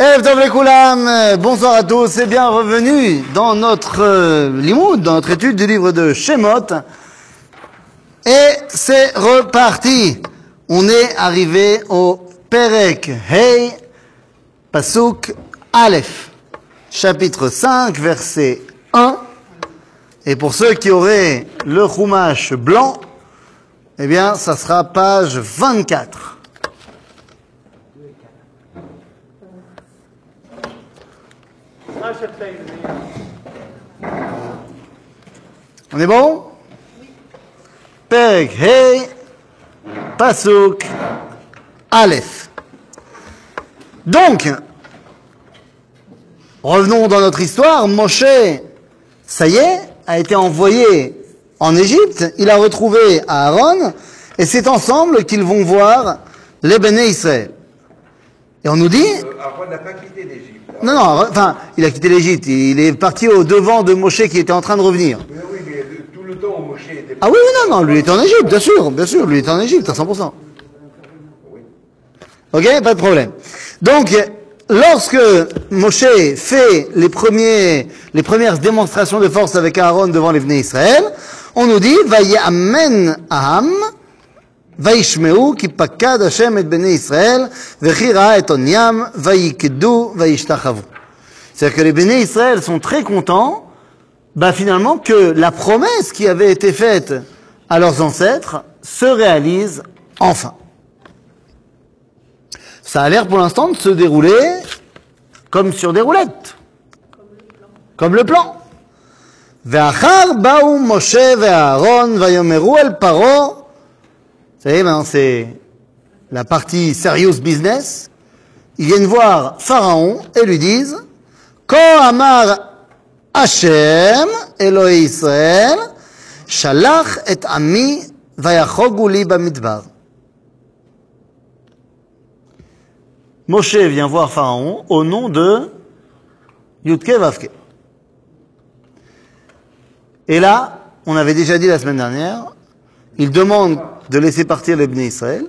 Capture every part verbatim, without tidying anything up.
Erev Tov Lekoulam, bonsoir à tous et bienvenue dans notre euh, limoud, dans notre étude du livre de Shemot. Et c'est reparti. On est arrivé au Perek Hei, Pasuk Aleph, chapitre cinq, verset un. Et pour ceux qui auraient le Chumash blanc, eh bien, ça sera page vingt-quatre. On est bon? Perek Hei, Pasuk Aleph. Donc, revenons dans notre histoire. Moshe, ça y est, a été envoyé en Égypte. Il a retrouvé Aaron, et c'est ensemble qu'ils vont voir les Béné Israël. Et on nous dit... Euh, Aaron n'a pas quitté l'Égypte. Non, non, enfin, il a quitté l'Égypte. Il est parti au devant de Moshe qui était en train de revenir. Mais oui, mais tout le temps où Moshe était... Ah oui, oui, non, non, lui il était en Égypte, bien sûr, bien sûr, lui il était en Égypte à cent pour cent. Ok, pas de problème. Donc, lorsque Moshe fait les premiers, les premières démonstrations de force avec Aaron devant les Bnei Israël, on nous dit, Vayamen Aham, Vaishmeu ki pakad Hashem et Bnei Israël, vechi ra'a et onyam, vayikdu, vayishtachavu. C'est-à-dire que les Bnei Israël sont très contents, bah finalement que la promesse qui avait été faite à leurs ancêtres se réalise enfin. Ça a l'air pour l'instant de se dérouler comme sur des roulettes. Comme le plan. Ve'achar ba'u Moshe ve'Aaron vayomeru el Paro. Vous savez, maintenant c'est la partie serious business. Ils viennent voir Pharaon et lui disent Ko amar Hashem Elohei Israël shalach et ami vayachogu li bamidbar. Moshe vient voir Pharaon au nom de Yudke Vavke. Et là, on avait déjà dit la semaine dernière, il demande de laisser partir les Bnei Israël.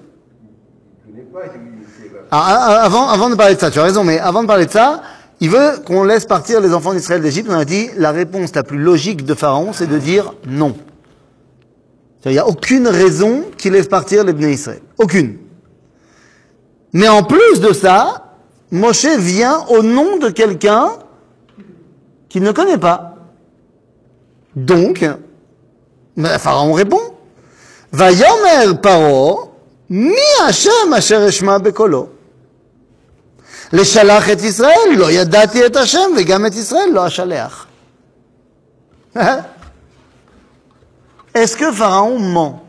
Ah, avant, avant de parler de ça, tu as raison, mais avant de parler de ça, il veut qu'on laisse partir les enfants d'Israël d'Égypte. On a dit, la réponse la plus logique de Pharaon, c'est de dire non. Il n'y a aucune raison qu'il laisse partir les Bnei Israël. Aucune. Mais en plus de ça, Moshe vient au nom de quelqu'un qu'il ne connaît pas. Donc, ben, Pharaon répond, Vayomer Paro, mi Hashem asher eshma bekolo. Leshalach et Israël, lo yadati et Hashem, vegam et Israël, lo ashaleach. Est-ce que Pharaon ment?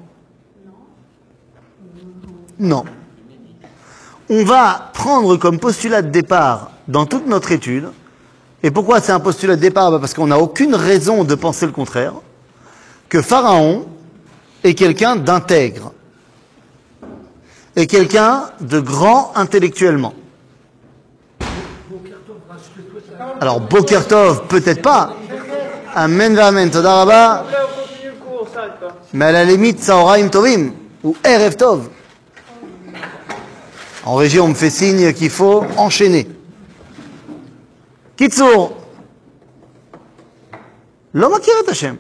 Non. On va prendre comme postulat de départ dans toute notre étude, et pourquoi c'est un postulat de départ? Parce qu'on n'a aucune raison de penser le contraire, que Pharaon est quelqu'un d'intègre, et quelqu'un de grand intellectuellement. Alors, Boker Tov, peut-être pas. Amen v'amen, toda rabba. Mais à la limite, Saoraim Tovim, ou Erev Tov. En régie, on me fait signe qu'il faut enchaîner. Kitsour. L'homme a kiré Hashem.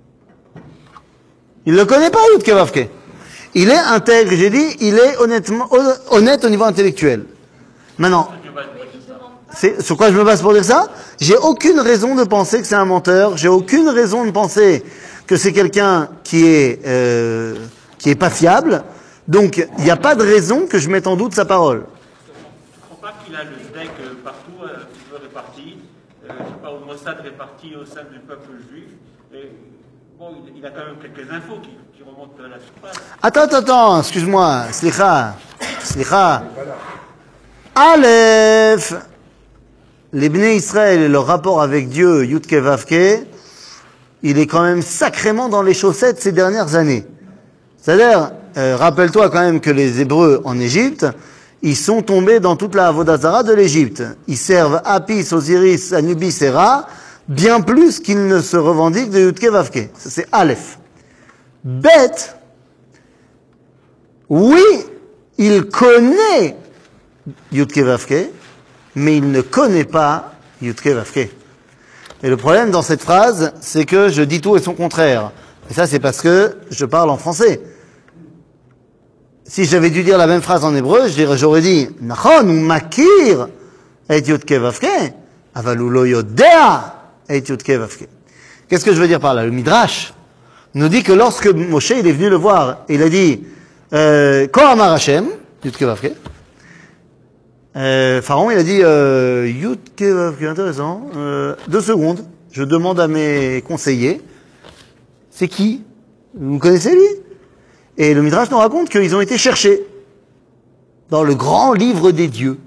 Il ne le connaît pas, Yudke Vavke. Il est intègre, j'ai dit, il est honnêtement, honnête au niveau intellectuel. Maintenant, c'est, sur quoi je me base pour dire ça? J'ai aucune raison de penser que c'est un menteur. J'ai aucune raison de penser que c'est quelqu'un qui est, euh, qui est pas fiable. Donc, il n'y a pas de raison que je mette en doute sa parole. Je ne crois pas qu'il a le deck partout, un petit peu réparti, euh, je ne sais pas, au Mossad réparti au sein du peuple juif. Et, bon, il, il a quand même quelques infos qui, qui remontent à la surface. Attends, attends, attends, excuse-moi, slicha, slicha. Aleph, les Bnei Israël et leur rapport avec Dieu, Yudke Vavke, il est quand même sacrément dans les chaussettes ces dernières années. C'est-à-dire, euh, rappelle-toi quand même que les Hébreux en Égypte, ils sont tombés dans toute la Avodah Zara de l'Égypte. Ils servent Apis, Osiris, Anubis et Ra, bien plus qu'ils ne se revendiquent de Yudke Vavke. Ça, c'est Aleph. Bet, oui, il connaît Yudke Vavke, mais il ne connaît pas Yudke Vavke. Et le problème dans cette phrase, c'est que je dis tout et son contraire. Et ça, c'est parce que je parle en français. Si j'avais dû dire la même phrase en hébreu, j'aurais dit Nachon ou Makir et Yudke Vavke, aval hu lo yodea et Yudke Vavke. Qu'est-ce que je veux dire par là? Le Midrash nous dit que lorsque Moshe il est venu le voir, il a dit Ko amar Hashem, Yudke Vavke. Euh, Pharaon, il a dit euh, Yudke Vavke, intéressant. Euh, deux secondes, je demande à mes conseillers, c'est qui? Vous connaissez lui? Et le Midrash nous raconte qu'ils ont été cherchés dans le grand livre des dieux.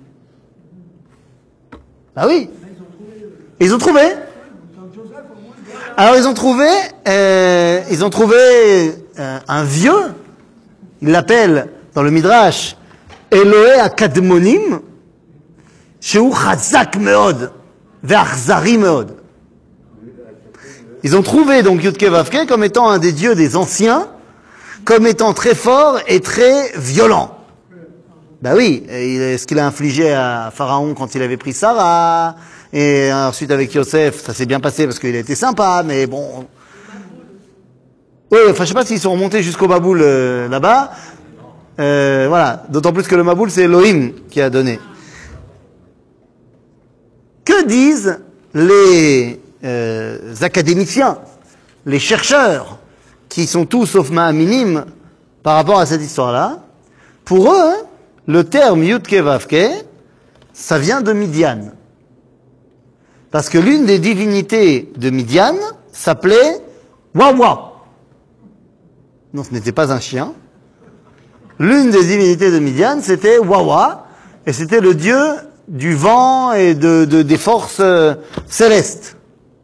Ah oui, ils ont trouvé. Alors ils ont trouvé, euh, ils ont trouvé euh, un vieux. Ils l'appellent dans le Midrash Elohe Akadmonim. Shehu Chazak Meod, Ve'achzari Meod. Ils ont trouvé donc Yudke Vavke comme étant un des dieux des anciens, comme étant très fort et très violent. Ben oui, et ce qu'il a infligé à Pharaon quand il avait pris Sarah, et ensuite avec Yosef, ça s'est bien passé parce qu'il a été sympa, mais bon. Oui, enfin je sais pas s'ils sont remontés jusqu'au Maboul euh, là-bas. Euh, voilà, d'autant plus que le Maboul c'est Elohim qui a donné. Que disent les euh, académiciens, les chercheurs, qui sont tous sauf minimes par rapport à cette histoire-là? Pour eux, hein, le terme Yudke Vavke, ça vient de Midian. Parce que l'une des divinités de Midian s'appelait Wawa. Non, ce n'était pas un chien. L'une des divinités de Midian, c'était Wawa, et c'était le dieu du vent et de, de, des forces euh, célestes.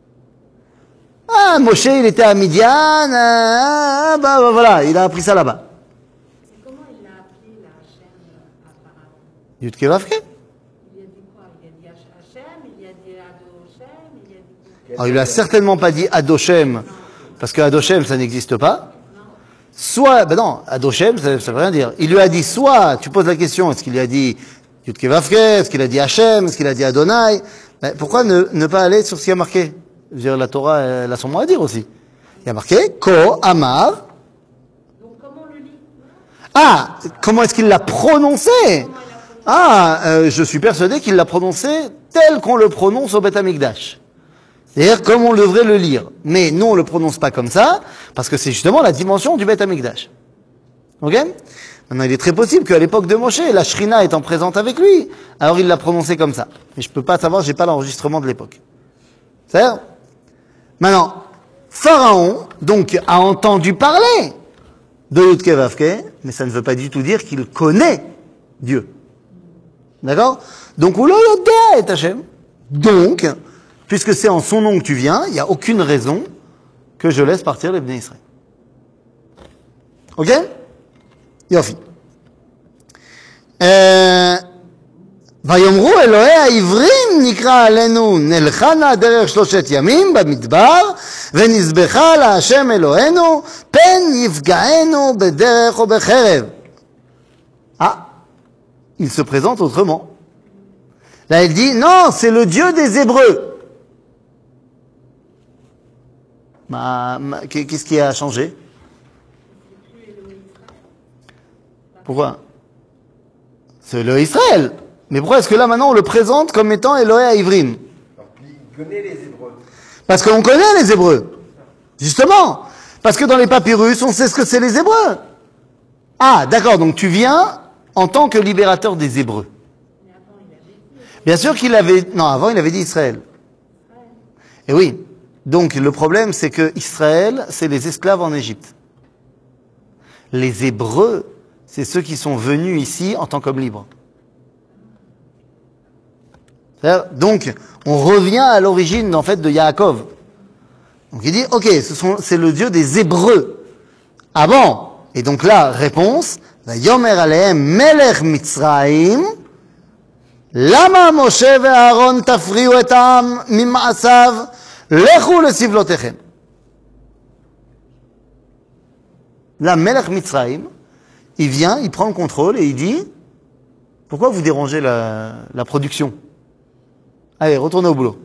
Ah, Moshe, il était à Midian, ah, bah, bah voilà, il a appris ça là-bas. C'est comment il a appelé la Hachem à Pharaon? Yudke Vavke. Il a dit quoi? Il a dit Hachem, il a dit Adoshem, il a dit... Alors, il lui a certainement pas dit Adoshem, parce que Adoshem, ça n'existe pas. Soit, ben non, Adoshem, ça, ça veut rien dire. Il lui a dit soit, tu poses la question, est-ce qu'il lui a dit Yudke Vavke, est-ce qu'il a dit Hachem, est-ce qu'il a dit Adonai? Ben, pourquoi ne, ne pas aller sur ce qui a marqué? Je veux dire, la Torah, elle a son mot à dire aussi. Il y a marqué Ko Amar. Donc comment on le lit? Ah, comment est-ce qu'il l'a prononcé? Ah, euh, je suis persuadé qu'il l'a prononcé tel qu'on le prononce au Beth Amikdash. C'est-à-dire comme on devrait le lire. Mais nous, on le prononce pas comme ça, parce que c'est justement la dimension du Beth Amikdash. Ok? Maintenant, il est très possible qu'à l'époque de Moshe, la Shrina étant présente avec lui, alors il l'a prononcé comme ça. Mais je peux pas savoir, j'ai pas l'enregistrement de l'époque. C'est-à-dire? Maintenant, Pharaon, donc, a entendu parler de Yudke Vavke, mais ça ne veut pas du tout dire qu'il connaît Dieu. D'accord? Donc, Ulo Yodea et Hachem. Donc, puisque c'est en son nom que tu viens, il n'y a aucune raison que je laisse partir les Bnei Israël. Ok? Yofi. Euh, ויאמרו אלוהי העברים נקרא עלינו נלכה נא דרך שלושת ימים במדבר ונזבחה להשם אלוהינו פן יפגענו בדרך או בחרב. Ah, il se présente autrement. Là il dit non, c'est le Dieu des Hébreux. Ma, ma, qu'est-ce qui a changé? Pourquoi? C'est le Israël. Mais pourquoi est-ce que là maintenant on le présente comme étant Elohé Haïvrim? Alors, il connaît les Hébreux. Parce qu'on connaît les Hébreux. Justement. Parce que dans les papyrus, on sait ce que c'est les Hébreux. Ah, d'accord, donc tu viens en tant que libérateur des Hébreux. Bien sûr qu'il avait... Non, avant il avait dit Israël. Et oui. Donc le problème c'est que Israël, c'est les esclaves en Égypte. Les Hébreux, c'est ceux qui sont venus ici en tant qu'hommes libres. Donc, on revient à l'origine, en fait, de Yaakov. Donc, il dit, ok, ce sont, c'est le Dieu des Hébreux. Ah bon? Et donc là, réponse, Vayomer alehem melech Mitzrayim, lama Moshe ve'Aaron tafriu et ha'am mima'asav, lechu lesivlotechem. Là, melech Mitzrayim, il vient, il prend le contrôle et il dit, pourquoi vous dérangez la, la production? Allez, retournez au boulot.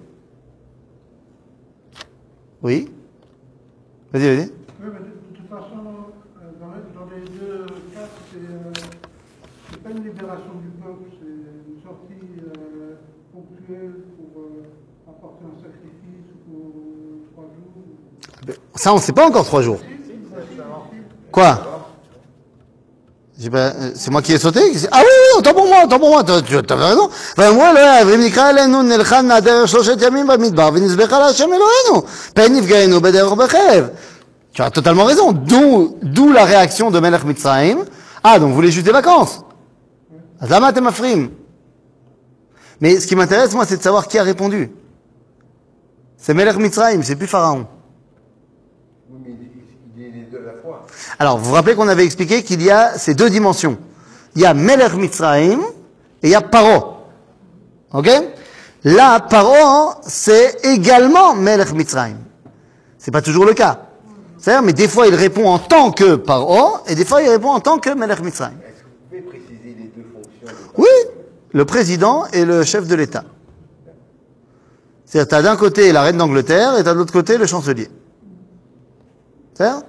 Oui? Vas-y, vas-y. Oui, mais de, de toute façon, euh, dans, les, dans les deux cas, c'est euh, pas une libération du peuple, c'est une sortie euh, ponctuelle pour euh, apporter un sacrifice pour euh, trois jours. Ça, on ne sait pas encore trois jours. Quoi? J'ai pas, euh, c'est moi qui ai sauté? Ah oui, oui, autant pour moi, autant pour moi, tu avais raison. ואמרו אלוהי, ונקרא אלינו נלכה מהדרך שלושת ימים במדבר, ונזבחה להשם אלוהינו, פן נפגענו בדרך בחרב. Tu as totalement raison. D'où, d'où la réaction de Melech Mitzrayim. Ah, donc vous voulez juste des vacances. אז למה אתם מפריעים? Mais ce qui m'intéresse, moi, c'est de savoir qui a répondu. C'est Melech Mitzrayim, c'est plus Pharaon. Oui, mais il, il est les deux à la fois. Alors, vous vous rappelez qu'on avait expliqué qu'il y a ces deux dimensions. Il y a Melech Mitzrayim et il y a Paro. Ok? Là, Paro, c'est également Melech Mitzrayim. C'est pas toujours le cas. C'est-à-dire, mais des fois, il répond en tant que Paro et des fois, il répond en tant que Melech Mitzrayim. Est-ce que vous pouvez préciser les deux fonctions de Oui, le président et le chef de l'État. C'est-à-dire, tu as d'un côté la reine d'Angleterre et tu as de l'autre côté le chancelier. C'est-à-dire?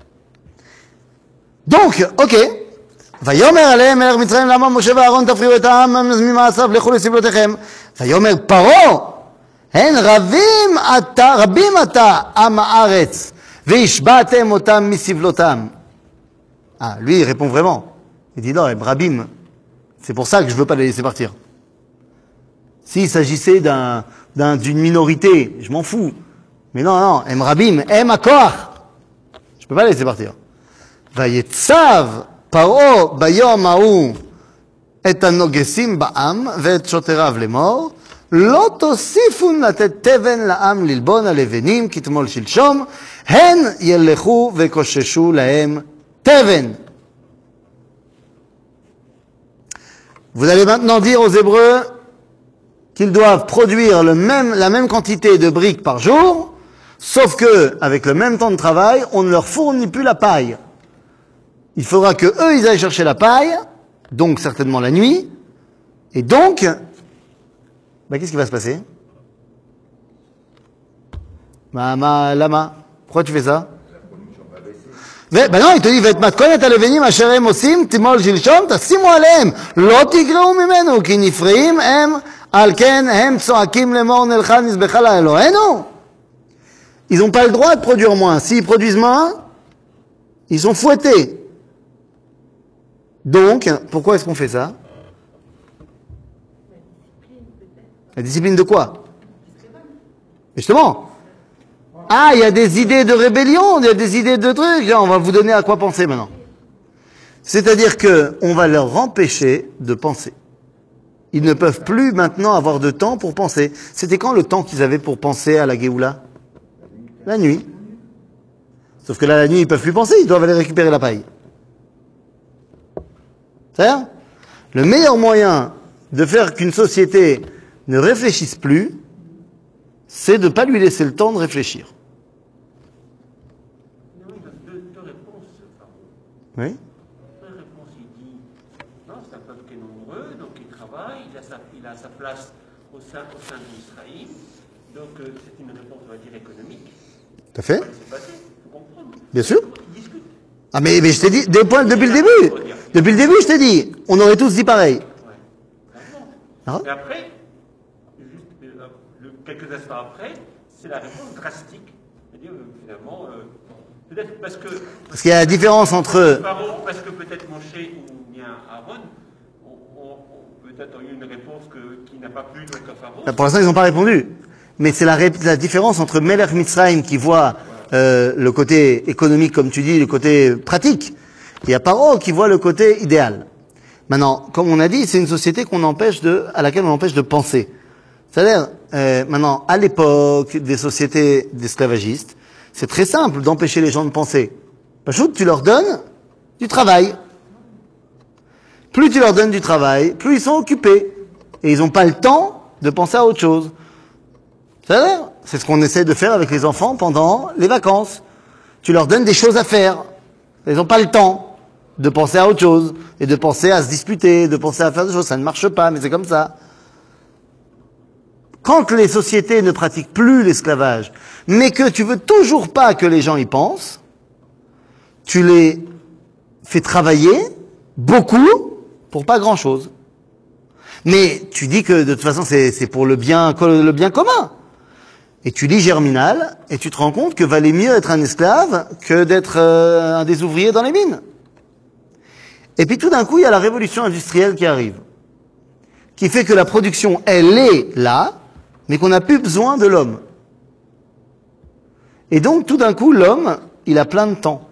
Donc, ok. ויאמר עליהם מלך מצרים למה משה ואהרון תפריעו את העם ממעשיו לכו לסבלותיכם ויאמר פרעה הן רבים אתה רבים אתה עם הארץ והשבעתם אותם מסבלותם. Ah, lui il répond vraiment. Il dit non, rabim, c'est pour ça que je veux pas les laisser partir. S'il s'agissait d'un, d'un, d'une minorité, je m'en fous. Mais non, non, em rabim, em akor. Je peux pas les laisser partir. ויצב פרעה ביום ההוא את הנוגסים בעם ואת שוטריו לאמור לא תוסיפון לתת תבן לעם ללבון הלבנים כתמול שלשום הן ילכו וקוששו להם תבן. Vous allez maintenant dire aux Hébreux qu'ils doivent produire le même, la même quantité de briques par jour, sauf que, avec le même temps de travail, on ne leur fournit plus la paille. Il faudra que eux, ils aillent chercher la paille, donc certainement la nuit, et donc, bah, qu'est-ce qui va se passer? Ma, ma, lama, pourquoi tu fais ça? Ben non, il te dit, ואת מתכונת הלבנים אשר הם עושים, תימול שלשום, תשימו עליהם, לא תגרעו ממנו, כי נפרעים הם, על כן הם צועקים לאמור נלכה נזבחה לאלוהינו. Ils n'ont pas le droit de produire moins. S'ils produisent moins, ils sont fouettés. Donc, pourquoi est-ce qu'on fait ça? La discipline de quoi? Justement. Ah, il y a des idées de rébellion, il y a des idées de trucs. Là, on va vous donner à quoi penser maintenant. C'est-à-dire que on va leur empêcher de penser. Ils ne peuvent plus maintenant avoir de temps pour penser. C'était quand le temps qu'ils avaient pour penser à la Géoula? La nuit. Sauf que là, la nuit, ils peuvent plus penser, ils doivent aller récupérer la paille. C'est-à-dire, le meilleur moyen de faire qu'une société ne réfléchisse plus, c'est de ne pas lui laisser le temps de réfléchir. Non, il donne deux, deux réponses, Pharaon. Oui. Première réponse, il dit, non, c'est un peuple qui est nombreux, donc il travaille, il a sa, il a sa place au sein, au sein d'Israël. Donc euh, c'est une réponse, on va dire, économique. Tout à fait. Il faut laisser passer, il faut comprendre. Bien sûr. Ils discutent. Ah mais, mais je t'ai dit, des points, depuis le début, depuis le début je t'ai dit, on aurait tous dit pareil. Ouais. Ah. Et après, juste, euh, le, quelques instants après, c'est la réponse drastique. C'est-à-dire, euh, finalement, euh, peut-être parce que... Parce qu'il y a la différence entre... Pharaon, parce que peut-être Moshe ou bien Aaron ont, ont, ont peut-être eu une réponse que, qui n'a pas plu avec Pharaon. Pour l'instant ils n'ont pas répondu. Mais c'est la, ré- la différence entre Melech Mitzrayim qui voit euh, le côté économique comme tu dis, le côté pratique, et à Paro qui voit le côté idéal. Maintenant, comme on a dit, c'est une société qu'on empêche de, à laquelle on empêche de penser. C'est-à-dire, euh, maintenant, à l'époque des sociétés d'esclavagistes, c'est très simple d'empêcher les gens de penser. Pachout, tu leur donnes du travail. Plus tu leur donnes du travail, plus ils sont occupés. Et ils n'ont pas le temps de penser à autre chose. C'est-à-dire, c'est ce qu'on essaie de faire avec les enfants pendant les vacances. Tu leur donnes des choses à faire. Ils n'ont pas le temps de penser à autre chose, et de penser à se disputer, de penser à faire des choses. Ça ne marche pas, mais c'est comme ça. quand les sociétés ne pratiquent plus l'esclavage, mais que tu veux toujours pas que les gens y pensent, tu les fais travailler beaucoup pour pas grand-chose. Mais tu dis que de toute façon c'est, c'est pour le bien, le bien commun. Et tu lis Germinal et tu te rends compte que valait mieux être un esclave que d'être euh, un des ouvriers dans les mines. Et puis tout d'un coup, il y a la révolution industrielle qui arrive, qui fait que la production, elle est là, mais qu'on n'a plus besoin de l'homme. Et donc tout d'un coup, l'homme, il a plein de temps.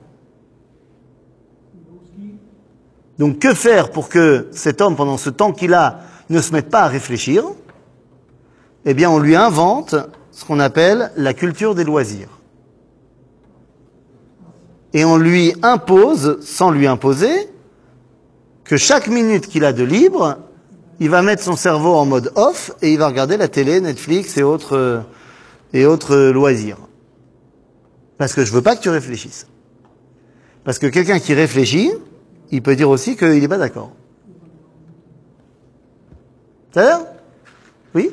Donc que faire pour que cet homme, pendant ce temps qu'il a, ne se mette pas à réfléchir? Eh bien, on lui invente ce qu'on appelle la culture des loisirs. Et on lui impose, sans lui imposer, que chaque minute qu'il a de libre, il va mettre son cerveau en mode off et il va regarder la télé, Netflix et autres, et autres loisirs. Parce que je veux pas que tu réfléchisses. Parce que quelqu'un qui réfléchit, il peut dire aussi qu'il n'est pas d'accord. Ça a l'air? Oui?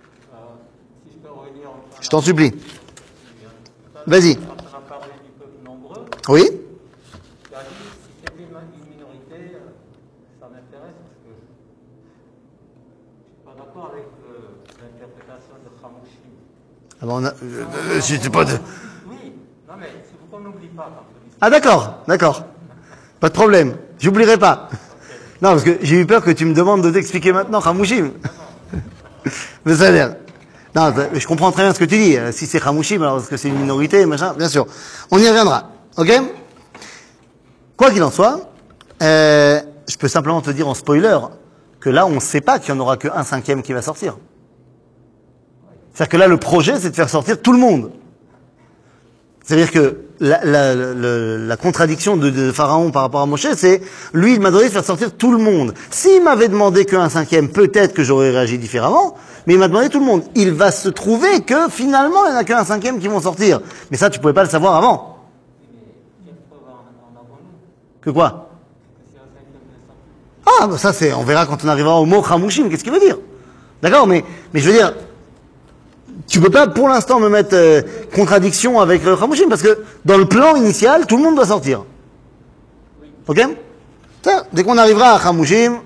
Je t'en supplie. Vas-y. Quand on a parlé du peuple nombreux, Oui? tu as dit si c'était une minorité, euh, ça m'intéresse parce que je ne suis pas d'accord avec euh, l'interprétation de Khamouchim. Ah bon, on a, euh, euh, j'étais pas de... Oui, non mais il faut qu'on n'oublie pas quand on dit ça. Ah d'accord, d'accord. Pas de problème. J'oublierai pas. Non, parce que j'ai eu peur que tu me demandes de t'expliquer maintenant, Khamouchim. Mais ça a l'air. Non, je comprends très bien ce que tu dis. Si c'est Khamouchim, alors est-ce que c'est une minorité, machin, bien sûr. On y reviendra. Ok? Quoi qu'il en soit, euh, je peux simplement te dire en spoiler que là, on ne sait pas qu'il n'y en aura qu'un cinquième qui va sortir. C'est-à-dire que là, le projet, c'est de faire sortir tout le monde. C'est-à-dire que la, la, la, la contradiction de, de Pharaon par rapport à Moshe, c'est lui, il m'a demandé de faire sortir tout le monde. S'il m'avait demandé qu'un cinquième, peut-être que j'aurais réagi différemment, mais il m'a demandé tout le monde. Il va se trouver que finalement, il n'y en a qu'un cinquième qui vont sortir. Mais ça, tu pouvais pas le savoir avant. Que quoi? Ah, bah ça c'est, on verra quand on arrivera au mot Khamouchim, qu'est-ce qu'il veut dire. D'accord, mais, mais je veux dire, tu peux pas pour l'instant me mettre euh, contradiction avec le Khamouchim, parce que dans le plan initial, tout le monde doit sortir. Ok? Ça, dès qu'on arrivera à Khamouchim,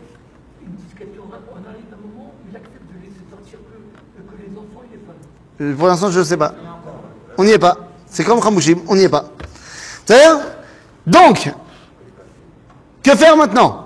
pour l'instant, je ne sais pas. On n'y est pas. C'est comme Khamouchim, on n'y est pas. C'est-à-dire, donc, que faire maintenant?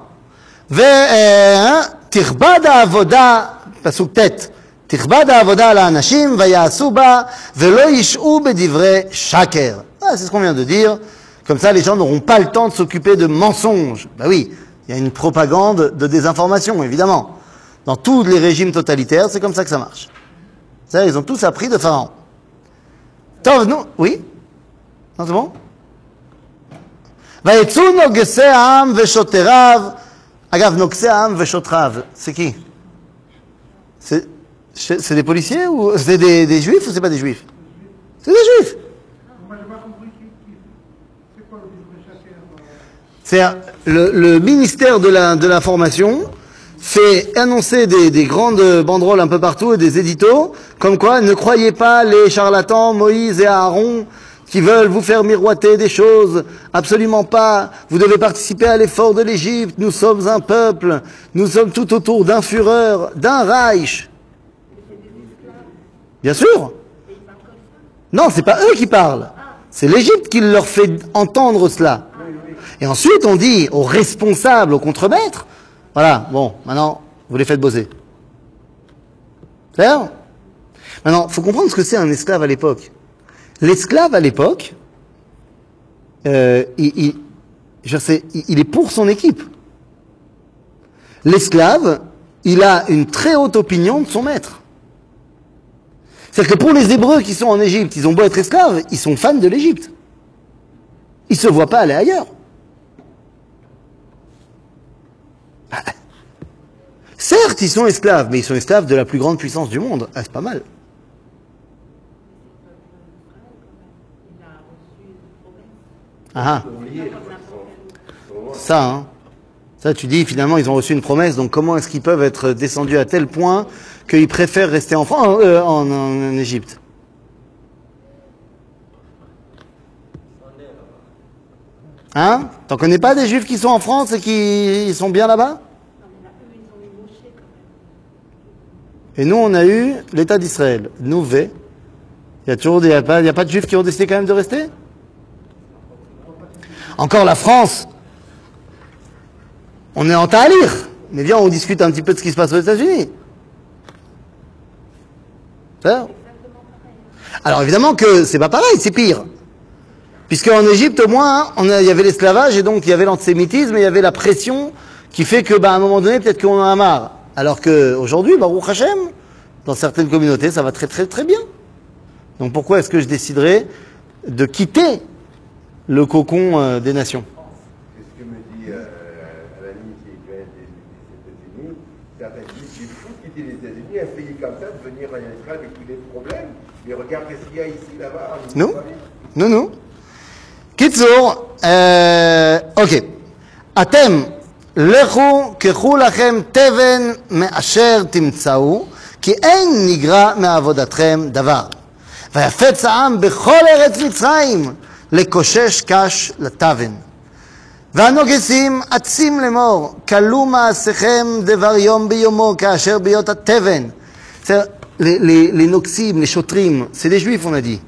Tirbad avoda, pasuk tet, tirbad avoda la anashim, vayasu ba, velo yish'u bedivre shaker. Ah, c'est ce qu'on vient de dire. Comme ça, les gens n'auront pas le temps de s'occuper de mensonges. Bah oui, il y a une propagande de désinformation, évidemment. Dans tous les régimes totalitaires, c'est comme ça que ça marche. Ça, ils ont tous appris de Pharaon. Tov, nous, oui? Non, c'est bon? Vayetsu nogse ha'am veshoterav. Agav, nogse ha'am veshoterav. C'est qui? C'est, c'est des policiers ou c'est des, des juifs ou c'est pas des juifs? C'est des juifs. Moi, j'ai pas compris qui, qui, c'est quoi le livre chacun. C'est le, le ministère de la, de l'information fait annoncer des, des grandes banderoles un peu partout et des éditos, comme quoi ne croyez pas les charlatans Moïse et Aaron qui veulent vous faire miroiter des choses, absolument pas. Vous devez participer à l'effort de l'Égypte. Nous sommes un peuple, nous sommes tout autour d'un Führer, d'un Reich. Bien sûr. Non, c'est pas eux qui parlent. C'est l'Égypte qui leur fait entendre cela. Et ensuite, on dit aux responsables, aux contremaîtres, voilà, bon, maintenant, vous les faites bosser. Clair? Maintenant, il faut comprendre ce que c'est un esclave à l'époque. L'esclave à l'époque, euh, il, il, je sais, il est pour son équipe. L'esclave, il a une très haute opinion de son maître. C'est-à-dire que pour les Hébreux qui sont en Égypte, ils ont beau être esclaves, ils sont fans de l'Égypte. Ils ne se voient pas aller ailleurs. Certes, ils sont esclaves, mais ils sont esclaves de la plus grande puissance du monde. Ah, c'est pas mal. Ah, ça, hein. Ça, tu dis, finalement, ils ont reçu une promesse, donc comment est-ce qu'ils peuvent être descendus à tel point qu'ils préfèrent rester en, France, euh, en, en, en Égypte? Hein? T'en connais pas des Juifs qui sont en France et qui ils sont bien là-bas? Non, mais là, eux, ils ont eu Moshe quand même. Et nous, on a eu l'État d'Israël. Nous, V. Il y a toujours des, il y a pas, il y a pas de Juifs qui ont décidé quand même de rester? Encore la France. On est en Ta'alir. Mais viens, on discute un petit peu de ce qui se passe aux États-Unis. Ça? Alors évidemment que c'est pas pareil, c'est pire. Puisque en Égypte, au moins, on a, il y avait l'esclavage et donc il y avait l'antisémitisme et il y avait la pression qui fait que, bah, à un moment donné, peut-être qu'on en a marre. Alors qu'aujourd'hui, Baruch Hashem, dans certaines communautés, ça va très très très bien. Donc pourquoi est-ce que je déciderais de quitter le cocon euh, des nations? C'est ce que me dit euh, Alani, qui vient des, des États-Unis. Certains disent c'est fou de quitter les États-Unis, un pays comme ça, de venir en Israël avec tous les problèmes. Mais regarde ce qu'il y a ici, là-bas. Non, non, non. קיצור, אוקיי, אתם לכו קחו לכם תבן מאשר תמצאו, כי אין נגרע מעבודתכם דבר. ויפץ העם בכל ארץ מצרים לקושש קש לתבן. והנוגסים עצים לאמור, כלו מעשיכם דבר יום ביומו כאשר ביות התבן. Les, les, les noxim, les chotrim, c'est des juifs, on a dit.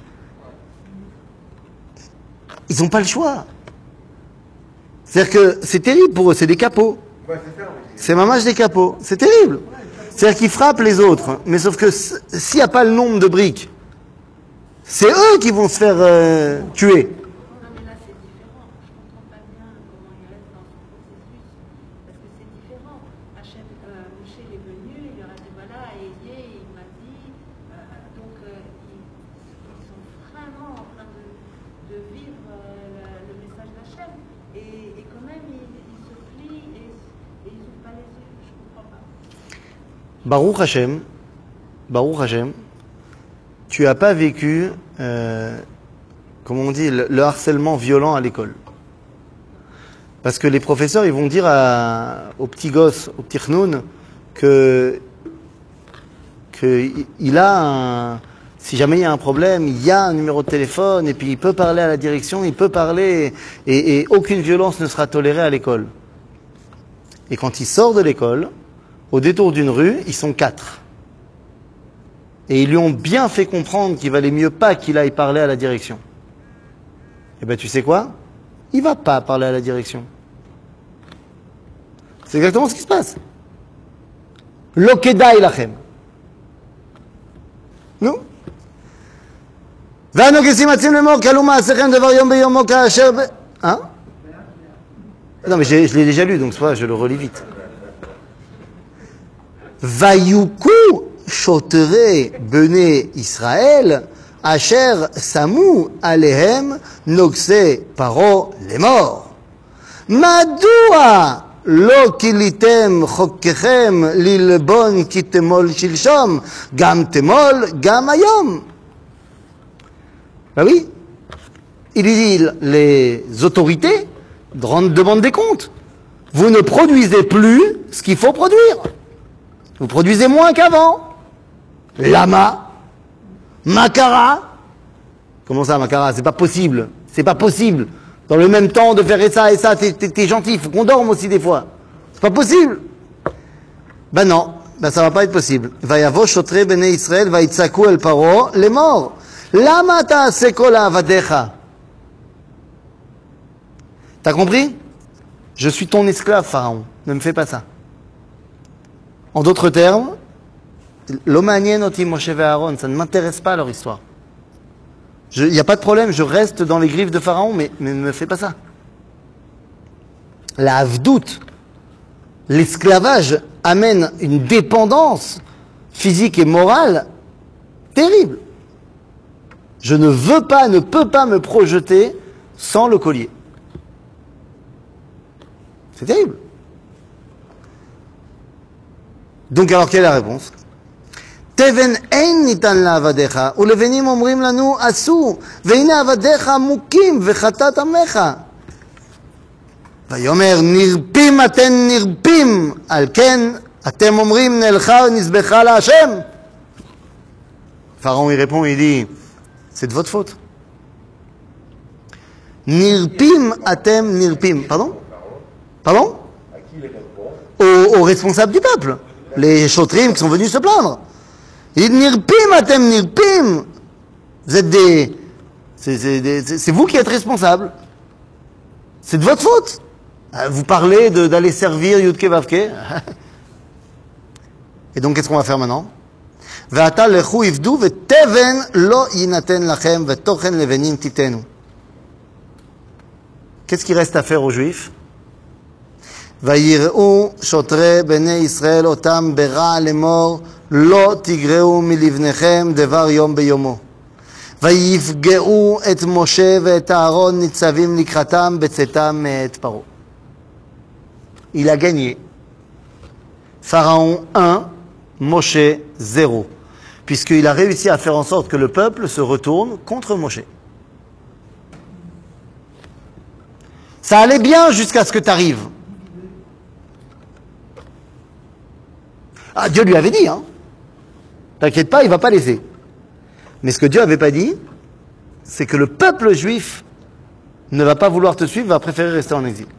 Ils n'ont pas le choix. C'est-à-dire que c'est terrible pour eux, c'est des capots. C'est mamage des capots, c'est terrible. C'est-à-dire qu'ils frappent les autres, mais sauf que s'il n'y a pas le nombre de briques, c'est eux qui vont se faire euh, tuer. Non, mais là, c'est différent. Je ne comprends pas bien comment il reste dans son processus. Parce que c'est différent. Hachem, euh, Moshe il est venu, il leur a dit voilà, ayez, il m'a dit. Euh, donc, euh, ils, ils sont vraiment en train de, de vivre euh, le, le message d'Hachem. Et, et quand même, ils, ils se plient et, et ils n'ouvrent pas les yeux. Je ne comprends pas. Baruch Hashem, Baruch Hashem, tu n'as pas vécu, euh, comme on dit, le, le harcèlement violent à l'école. Parce que les professeurs, ils vont dire à, aux petits gosses, aux petits chnoun, que, que il a un, si jamais il y a un problème, il y a un numéro de téléphone, et puis il peut parler à la direction, il peut parler, et, et aucune violence ne sera tolérée à l'école. Et quand il sort de l'école, au détour d'une rue, ils sont quatre. Et ils lui ont bien fait comprendre qu'il valait mieux pas qu'il aille parler à la direction. Eh ben tu sais quoi? Il va pas parler à la direction. C'est exactement ce qui se passe. Lo kedai lachem. Non? והנוגסים עצים לאמור, כלו מעשיכם דבר יום ביומו כאשר ב... Hein? Non mais je, je l'ai déjà lu, donc c'est pas, je le relis vite. Vayuku שוטרי בני ישראל אשר שמו עליהם נוגסי פרעה לאמור. מדוע לא כיליתם חוקכם ללבון כי תמול שלשום, גם תמול גם היום? Ben oui, il dit les autorités demandent des comptes. Vous ne produisez plus ce qu'il faut produire. Vous produisez moins qu'avant. Lama, Makara. Comment ça, Makara? C'est pas possible. C'est pas possible. Dans le même temps de faire ça et ça, t'es, t'es, t'es gentil. Il faut qu'on dorme aussi des fois. C'est pas possible. Ben non. Ben ça va pas être possible. Vayavo shotre bnei Israël vayitzaku el paro lemor. Lama ta'ase kol avadecha. T'as compris? Je suis ton esclave, Pharaon. Ne me fais pas ça. En d'autres termes, l'Omanien oti Moshe et Aaron, ça ne m'intéresse pas leur histoire. Il n'y a pas de problème, je reste dans les griffes de Pharaon, mais, mais ne me fais pas ça. La avdout, l'esclavage, amène une dépendance physique et morale terrible. Je ne veux pas, ne peux pas me projeter sans le collier. C'est terrible. Donc alors quelle est la réponse? תבן אין ניתן לעבדיך, ולבנים אומרים לנו עשו, והנה עבדיך מוכים וחטאת עמך. ויאמר נרפים אתן נרפים, על כן Atem omrim nelcha nisbecha la Hashem. Pharaon il répond, il dit, c'est de votre faute. Nirpim atem nirpim. Pardon? Pardon? À qui il répond? Aux, aux responsables du peuple, les chotrim qui sont venus se plaindre. Il dit, nirpim atem nirpim. Vous êtes des... C'est, c'est, des, c'est, c'est vous qui êtes responsables. C'est de votre faute. Vous parlez de, d'aller servir Yudke Vavke. Et donc, qu'est-ce qu'on va faire maintenant? Ve'ata lechu ivdu ve'teven lo yinaten lachem ve'tochen levenim titenu. Qu'est-ce qu'il reste à faire aux Juifs? Vayir'u shotre bnei Israël otam bera lemor lo tigreu milivnechem devar yom beyomo. ויפגעו את משה ואת אהרון ניצבים לקראתם בצאתם מאת פרעה. Il a gagné. Pharaon un, Moshe zéro. Puisqu'il a réussi à faire en sorte que le peuple se retourne contre Moshe. Ça allait bien jusqu'à ce que tu arrives. Ah, Dieu lui avait dit, hein. T'inquiète pas, il va pas laisser. Mais ce que Dieu n'avait pas dit, c'est que le peuple juif ne va pas vouloir te suivre, va préférer rester en exil.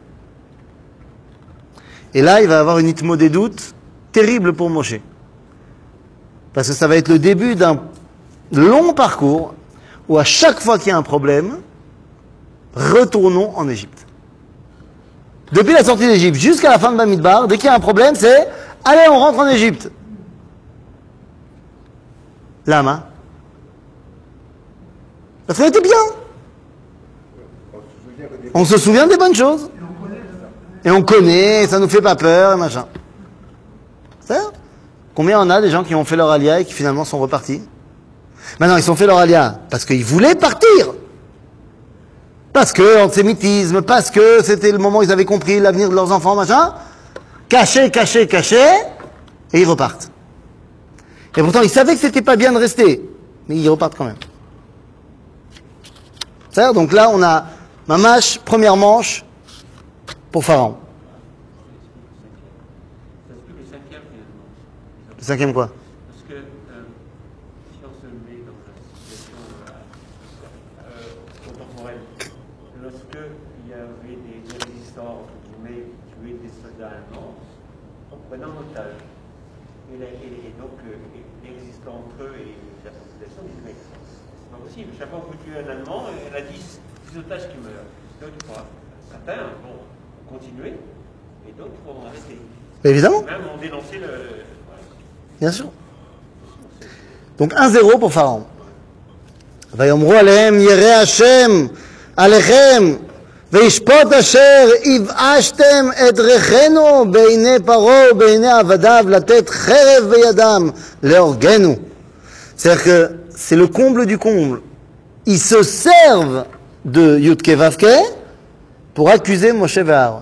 Et là, il va avoir une hitmo des doutes terrible pour Moshe. Parce que ça va être le début d'un long parcours où à chaque fois qu'il y a un problème, retournons en Égypte. Depuis la sortie d'Égypte jusqu'à la fin de Bamidbar, dès qu'il y a un problème, c'est « Allez, on rentre en Égypte ». Lama. Parce qu'on était bien. On se souvient des bonnes choses. Et on connaît, ça nous fait pas peur, et machin. C'est ça? Combien on a des gens qui ont fait leur alia et qui finalement sont repartis? Maintenant, ils ont fait leur alia parce qu'ils voulaient partir. Parce que antisémitisme, parce que c'était le moment où ils avaient compris l'avenir de leurs enfants, machin. Cachés, cachés, cachés, et ils repartent. Et pourtant, ils savaient que c'était pas bien de rester, mais ils repartent quand même. C'est-à-dire, donc là, on a Mamash, première manche, pour Pharaon. Ça se peut le cinquième finalement. Le cinquième quoi? Parce que euh, si on se met dans la situation euh, euh, contemporaine, lorsque il y avait des, des résistants, entre guillemets, tués des soldats allemands, en prenant en otage. Et, la, et, et donc, euh, les résistants entre eux et la population disaient, mais c'est pas possible, chaque fois que vous tuez un Allemand, elle a dix otages qui meurent. D'autres, certains vont continuer, et d'autres vont arrêter. Évidemment. Même ont dénoncé le... Voilà. Bien sûr. Donc un zéro pour Pharaon. ויאמרו עליהם ירא השם עליכם וישפוט אשר יבאשתם את ריחנו בעיני פרעה ובעיני עבדיו לתת חרב בידם להורגנו. C'est-à-dire que c'est le comble du comble. Ils se servent de Yudke Vavke pour accuser Moshe et Aaron.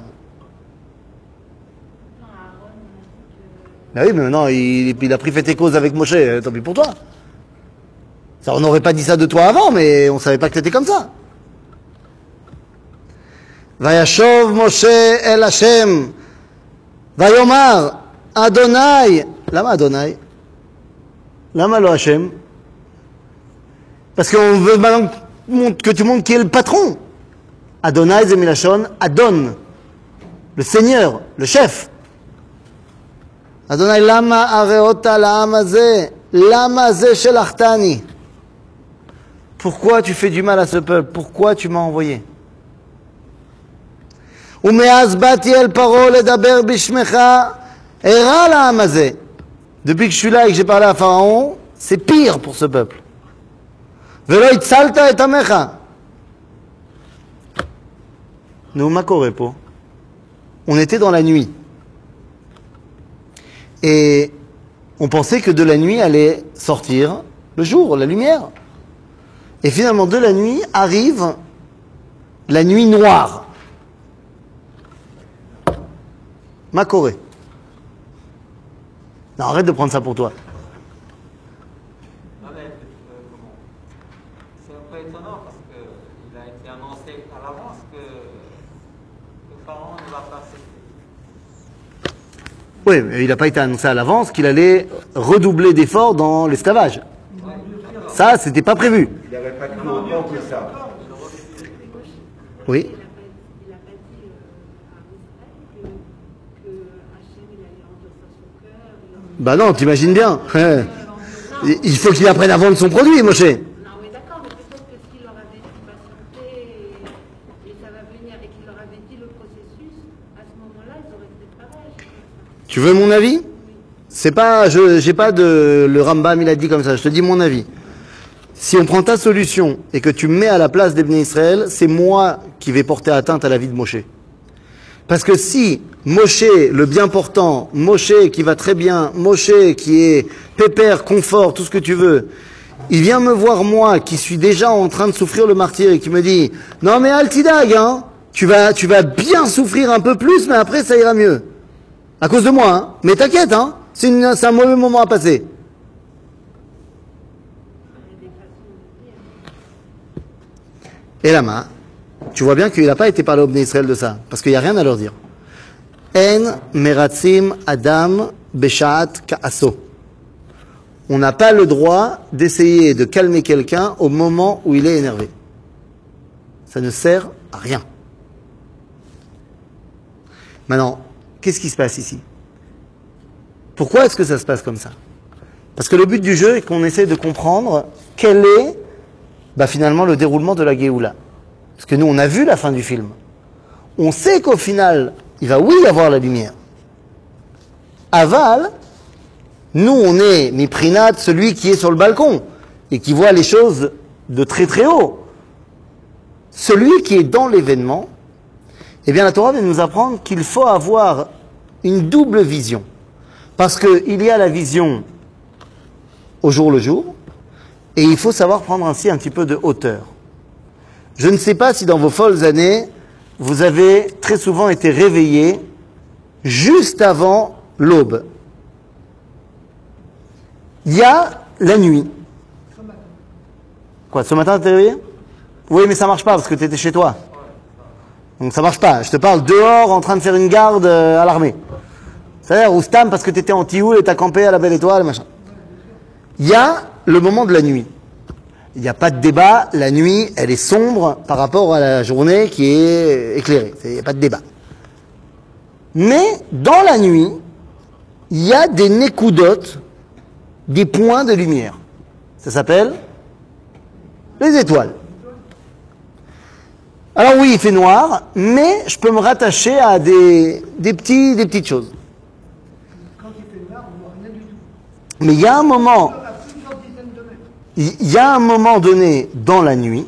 Ben oui, mais maintenant, il, il a pris fait et cause avec Moshe, tant pis pour toi. Ça, on n'aurait pas dit ça de toi avant, mais on savait pas que t'étais comme ça. Vayashov Moshe el Hashem, Vayomar Adonai. Lama Adonai? Lama lo Hashem? Parce qu'on veut maintenant que tu montres qui est le patron. Adonai Zemilachon, Adon, le Seigneur, le chef. Adonai lama areota la'am hazeh, lama hazeh shelachtani. Pourquoi tu fais du mal à ce peuple? Pourquoi tu m'as envoyé? Umeaz bati el paro ledaber bishmecha era la'am hazeh. Depuis que je suis là et que j'ai parlé à Pharaon, c'est pire pour ce peuple. Velo itzalta et amecha. Nous makorepo. On était dans la nuit. Et on pensait que de la nuit allait sortir le jour, la lumière. Et finalement, de la nuit arrive la nuit noire. Makoré. Non, arrête de prendre ça pour toi. Non, mais, euh, comment c'est un peu étonnant parce qu'il a été annoncé à l'avance que le pharaon ne va pas cesser. Oui, mais il n'a pas été annoncé à l'avance qu'il allait redoubler d'efforts dans l'esclavage. Ça, c'était pas prévu. Il n'avait pas dit autant que ça. Oui. Il n'a pas, il a pas dit euh, à Israël que, que Hachem il allait endosser son cœur. il- Bah non, t'imagines bien. Il faut qu'il apprenne à vendre son produit, Moshe. Non, oui, d'accord, mais peut-être que s'il leur avait dit patienter et, et ça va venir et qu'il leur avait dit le processus, à ce moment-là, ils auraient peut-être pareil. Tu veux mon avis? C'est pas, je, j'ai pas de, le Rambam il a dit comme ça, je te dis mon avis. Si on prend ta solution et que tu me mets à la place des Bnei Israël, c'est moi qui vais porter atteinte à la vie de Moshe. Parce que si Moshe, le bien portant, Moshe qui va très bien, Moshe qui est pépère, confort, tout ce que tu veux, il vient me voir moi qui suis déjà en train de souffrir le martyre et qui me dit « Non mais Altidag, hein, tu vas, tu vas bien souffrir un peu plus, mais après ça ira mieux. » À cause de moi, hein. Mais t'inquiète, hein, c'est, une, c'est un mauvais moment à passer. Et la main, tu vois bien qu'il n'a pas été parlé au Bnei Israël de ça, parce qu'il n'y a rien à leur dire. En meratzim adam beshat ka'aso. On n'a pas le droit d'essayer de calmer quelqu'un au moment où il est énervé. Ça ne sert à rien. Maintenant, qu'est-ce qui se passe ici? Pourquoi est-ce que ça se passe comme ça? Parce que le but du jeu est qu'on essaie de comprendre quel est bah, finalement le déroulement de la Géoula. Parce que nous, on a vu la fin du film. On sait qu'au final, il va oui y avoir la lumière. Aval, nous, on est miprinat, celui qui est sur le balcon et qui voit les choses de très très haut. Celui qui est dans l'événement, eh bien la Torah vient nous apprendre qu'il faut avoir une double vision. Parce qu'il y a la vision au jour le jour, et il faut savoir prendre ainsi un petit peu de hauteur. Je ne sais pas si dans vos folles années, vous avez très souvent été réveillé juste avant l'aube. Il y a la nuit. Quoi, ce matin t'es réveillé? Oui, mais ça marche pas parce que tu étais chez toi. Donc ça marche pas. Je te parle dehors en train de faire une garde à l'armée. C'est-à-dire, ou stam parce que tu étais en tioul et t'as campé à la belle étoile, machin. Il y a le moment de la nuit. Il n'y a pas de débat. La nuit, elle est sombre par rapport à la journée qui est éclairée. Il n'y a pas de débat. Mais dans la nuit, il y a des nékoudotes, des points de lumière. Ça s'appelle les étoiles. Alors oui, il fait noir, mais je peux me rattacher à des, des, petits, des petites choses. Quand il fait noir, on voit rien du tout. Mais il y a un moment, À plusieurs dizaines de mètres. il y a un moment donné dans la nuit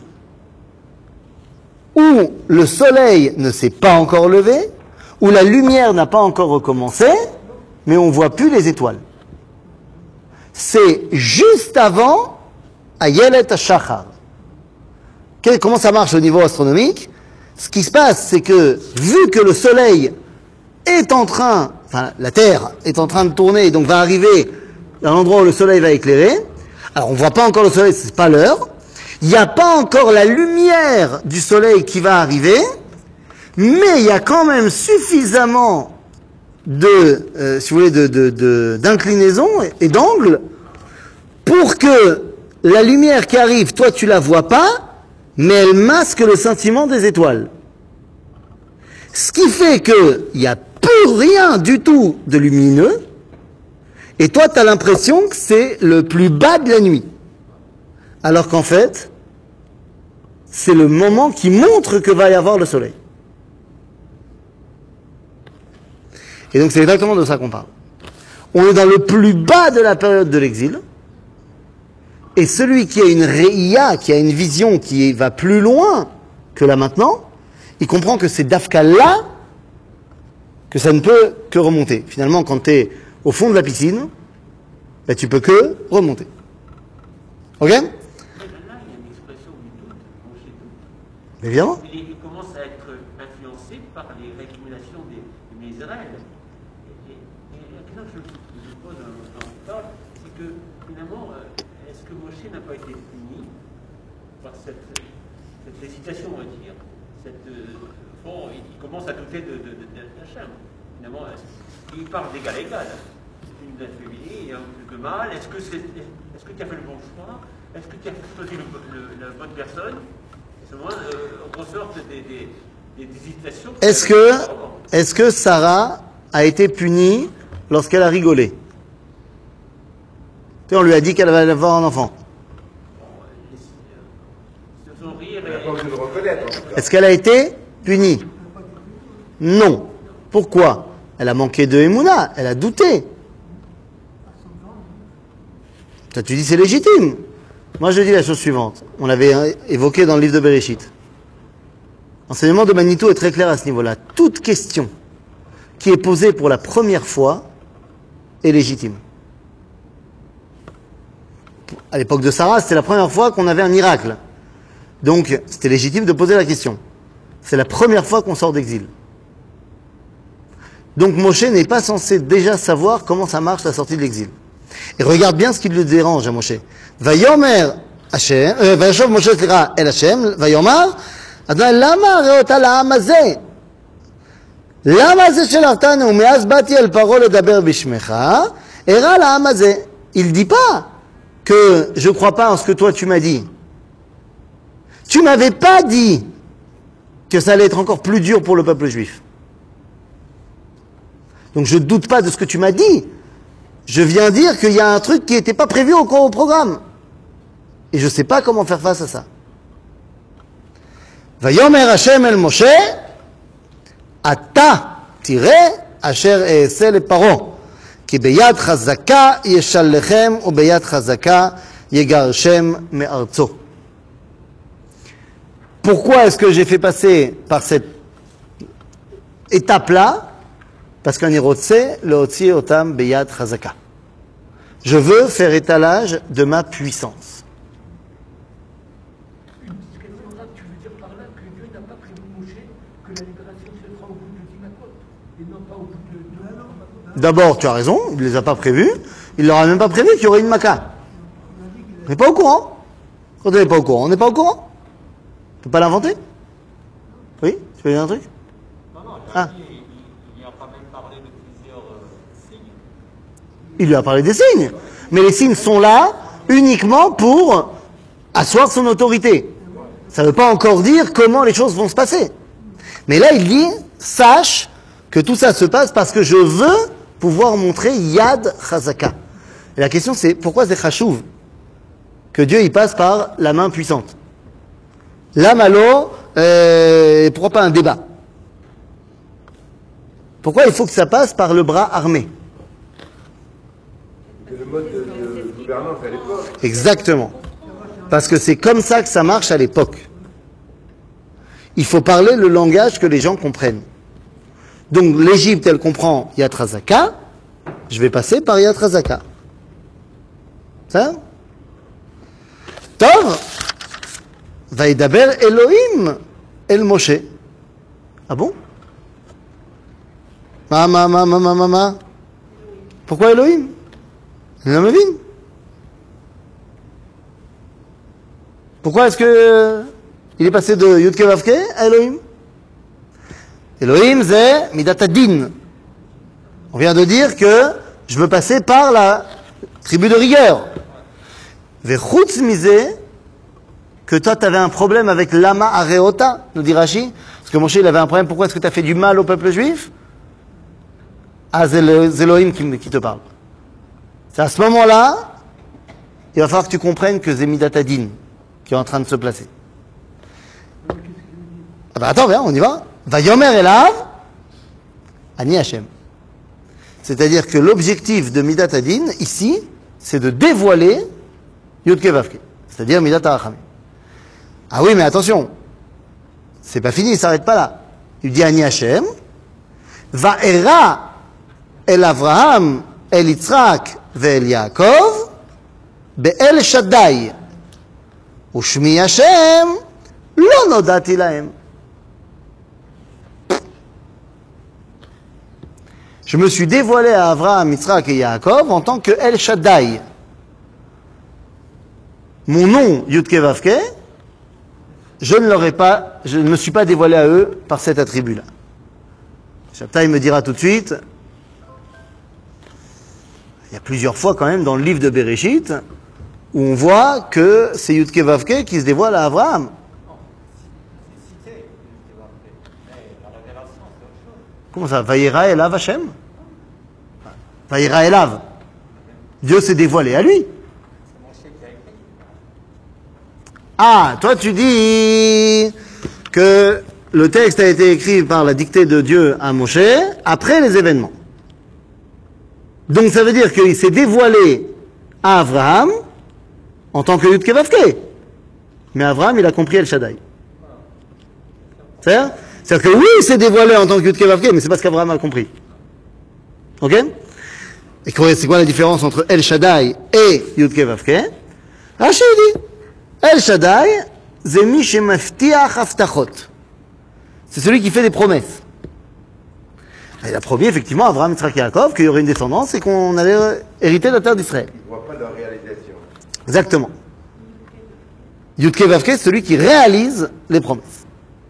où le soleil ne s'est pas encore levé, où la lumière n'a pas encore recommencé, mais on ne voit plus les étoiles. C'est juste avant Ayelet HaShachar. Comment ça marche au niveau astronomique? Ce qui se passe, c'est que vu que le soleil est en train, enfin la Terre est en train de tourner et donc va arriver à l'endroit où le soleil va éclairer, alors on ne voit pas encore le soleil, c'est pas l'heure, il n'y a pas encore la lumière du soleil qui va arriver, mais il y a quand même suffisamment de, euh, si vous voulez, de, de, de, d'inclinaison et d'angle pour que la lumière qui arrive, toi tu la vois pas, mais elle masque le sentiment des étoiles. Ce qui fait qu'il n'y a plus rien du tout de lumineux, et toi tu as l'impression que c'est le plus bas de la nuit. Alors qu'en fait, c'est le moment qui montre que va y avoir le soleil. Et donc c'est exactement de ça qu'on parle. On est dans le plus bas de la période de l'exil, et celui qui a une réia, qui a une vision qui va plus loin que là maintenant, il comprend que c'est d'Afka là que ça ne peut que remonter. Finalement, quand tu es au fond de la piscine, ben, tu peux que remonter. Ok? Mais là, il y a une expression du doute, bon, chez doute. Évidemment. Il, il commence à être influencé par les récriminations des, des Israël. Et, et, et la question que je, je pose dans le temps, c'est que finalement, euh, est-ce que Moshe n'a pas été puni par cette, cette hésitation, on va dire cette, euh, bon, il, il commence à douter de, de, de, de d'Hachem. finalement, il parle d'égal à égal. C'est une féminine, il y a plus que mal. Est-ce que, c'est, est-ce que tu as fait le bon choix? Est-ce que tu as choisi le, le, la bonne personne? Et souvent, euh, on ressort des, des, des, des hésitations. Est-ce que, est-ce que Sarah a été punie lorsqu'elle a rigolé? Tu sais, on lui a dit qu'elle allait avoir un enfant. Elle n'a pas voulu le reconnaître, en tout cas. Est-ce qu'elle a été punie? Non. Pourquoi? Elle a manqué de Emouna, elle a douté. Toi, tu dis c'est légitime. Moi, je dis la chose suivante. On l'avait évoqué dans le livre de Bereshit. L'enseignement de Manitou est très clair à ce niveau-là. Toute question qui est posée pour la première fois est légitime. À l'époque de Sarah, c'était la première fois qu'on avait un miracle. Donc, c'était légitime de poser la question. C'est la première fois qu'on sort d'exil. Donc, Moshe n'est pas censé déjà savoir comment ça marche la sortie de l'exil. Et regarde bien ce qui le dérange à Moshe. Vayomer Hashem, euh, Vayashov Moshe sera El Hashem, Vayomar, Adonai lama reota la'am hazeh. Lama hazeh shelachtanu, me'az bati el paro ledaber bishmecha, era la'am hazeh. Il dit pas que je crois pas en ce que toi tu m'as dit. Tu m'avais pas dit que ça allait être encore plus dur pour le peuple juif. Donc je ne doute pas de ce que tu m'as dit. Je viens dire qu'il y a un truc qui n'était pas prévu au, au programme. Et je ne sais pas comment faire face à ça. Vayomer Hashem el Moshe, Ata tire asher e'eseh leparo, ki beyad chazaka yeshallechem u beyad chazaka yegarshem me'artzo. Pourquoi est-ce que j'ai fait passer par cette étape-là? Parce qu'un irotse, le otzi otam beyad chazaka. Je veux faire étalage de ma puissance. Tu veux dire par là que Dieu n'a pas prévu Moshe que la libération se fera au bout de dix makot et non pas au bout de deux ans? D'abord, tu as raison, il ne les a pas prévus. Il leur a même pas prévu qu'il y aurait une maca. On n'est pas au courant. Quand on n'est pas au courant, on n'est pas au courant. On ne peut pas l'inventer. Oui? Tu veux dire un truc? Non, non, il Ah. a dit, il, il, il a quand même parlé de plusieurs euh, signes. Il lui a parlé des signes. Mais les signes sont là uniquement pour asseoir son autorité. Ça ne veut pas encore dire comment les choses vont se passer. Mais là, il dit, sache que tout ça se passe parce que je veux pouvoir montrer Yad Chazaka. Et la question c'est, pourquoi c'est Chashuv que Dieu il passe par la main puissante? Là, Malo, euh, pourquoi pas un débat? Pourquoi il faut que ça passe par le bras armé? C'est le mode de, de gouvernance à l'époque. Exactement. Parce que c'est comme ça que ça marche à l'époque. Il faut parler le langage que les gens comprennent. Donc l'Égypte, elle comprend Yad Chazaka, je vais passer par Yad Chazaka. Ça? Tov, Vaïdaber Elohim El Moshe. Ah bon? Ma, ma, ma, ma, ma, ma, ma. Pourquoi Elohim? Je ne me vine. Pourquoi est-ce que euh, il est passé de Yudke Vavke à Elohim? Elohim, c'est Midat Adin. On vient de dire que je veux passer par la tribu de rigueur. Vechutz Mizeh, que toi tu avais un problème avec Lama Areota, nous dit Rashi. Parce que Moshe il avait un problème, pourquoi est-ce que tu as fait du mal au peuple juif? Ah, c'est Elohim qui, qui te parle. C'est à ce moment-là, il va falloir que tu comprennes que c'est Midat Adin qui est en train de se placer. Ah bah attends, viens, on y va. Vayomer Elav, Ani Hashem. C'est-à-dire que l'objectif de Midat Adin, ici, c'est de dévoiler Yudke Vavke. C'est-à-dire Midat Arachamim. Ah oui, mais attention, c'est pas fini, il s'arrête pas là. Il dit Ani Hashem, Va'era El Avraham, El Yitzhak, Ve'el Yaakov, Be'el Shaddai. Ushmi Hashem, Lo Nodati Lahem. Je me suis dévoilé à Avraham, Yitzhak et Yaakov en tant que El Shaddai. Mon nom, Yudke Vavke, je ne leur ai pas, je ne me suis pas dévoilé à eux par cet attribut-là. Shabtai me dira tout de suite, il y a plusieurs fois quand même dans le livre de Bereshit où on voit que c'est Yudke Vavke qui se dévoile à Abraham. Non, c'est cité, mais la révélation, c'est autre chose. Comment ça? Vayera Elav Hashem? Vayera Elav. Dieu s'est dévoilé à lui. C'est Moshe qui a écrit. Ah, toi tu dis que le texte a été écrit par la dictée de Dieu à Moshe après les événements. Donc ça veut dire qu'il s'est dévoilé à Abraham en tant que Yudke Vavke. Mais Abraham, il a compris El Shaddai. C'est-à-dire C'est-à-dire que oui, il s'est dévoilé en tant que Yudke Vavke, mais c'est parce qu'Abraham a compris. Ok? Et c'est quoi la différence entre El Shaddai et Yudke Vavke? Rashi dit El Shaddai, c'est mi shemaftiach haftachot. C'est celui qui fait des promesses. Il a promis effectivement à Abraham, Yitzhak et Yaakov qu'il y aurait une descendance et qu'on allait hériter de la terre d'Israël. Ils ne voient pas leur réalisation. Exactement. Yudke Vavke, c'est celui qui réalise les promesses.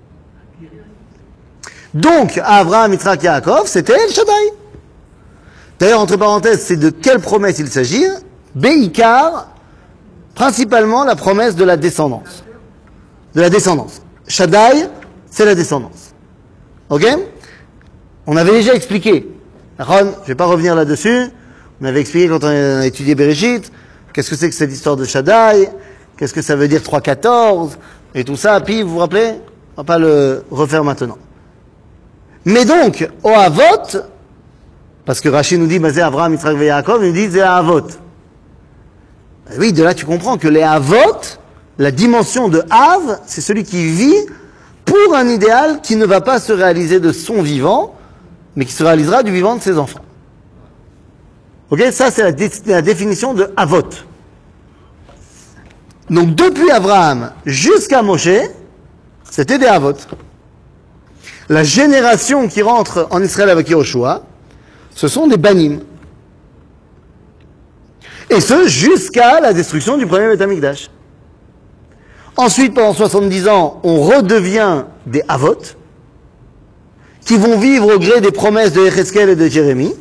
Donc, à Abraham, Yitzhak et Yaakov, c'était El Shaddai. D'ailleurs, entre parenthèses, c'est de quelle promesse il s'agit? Beikar, principalement la promesse de la descendance. De la descendance. Shaddai, c'est la descendance. Ok? On avait déjà expliqué. Ron, je vais pas revenir là-dessus. On avait expliqué quand on a étudié Bereshit, qu'est-ce que c'est que cette histoire de Shaddai, qu'est-ce que ça veut dire trois quatorze, et tout ça. Puis, vous vous rappelez? On va pas le refaire maintenant. Mais donc, au Havot, parce que Rashi nous dit, bah, c'est Abraham, Yitzhak et Yaakov, il nous dit, c'est Havot. Oui, de là, tu comprends que les Havot, la dimension de Hav, c'est celui qui vit pour un idéal qui ne va pas se réaliser de son vivant, mais qui se réalisera du vivant de ses enfants. Ok? Ça, c'est la, dé- la définition de Havot. Donc, depuis Abraham jusqu'à Moshe, c'était des Havot. La génération qui rentre en Israël avec Yehoshua, ce sont des Banim. Et ce, jusqu'à la destruction du premier Beth Amikdash. Ensuite, pendant soixante-dix ans, on redevient des Havot, qui vont vivre au gré des promesses de Yecheskel et de Jérémie,